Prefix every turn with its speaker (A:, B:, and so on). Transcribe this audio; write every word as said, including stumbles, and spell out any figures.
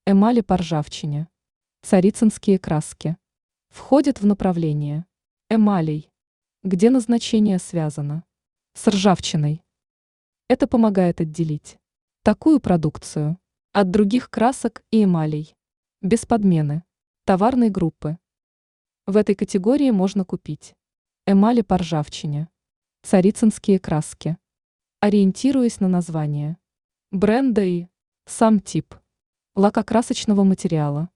A: Эмали по ржавчине. Царицынские краски. Входит в направление эмалей, где назначение связано с ржавчиной. Это помогает отделить такую продукцию от других красок и эмалей без подмены товарной группы. В этой категории можно купить эмали по ржавчине, царицынские краски, ориентируясь на название бренда и сам тип лакокрасочного материала.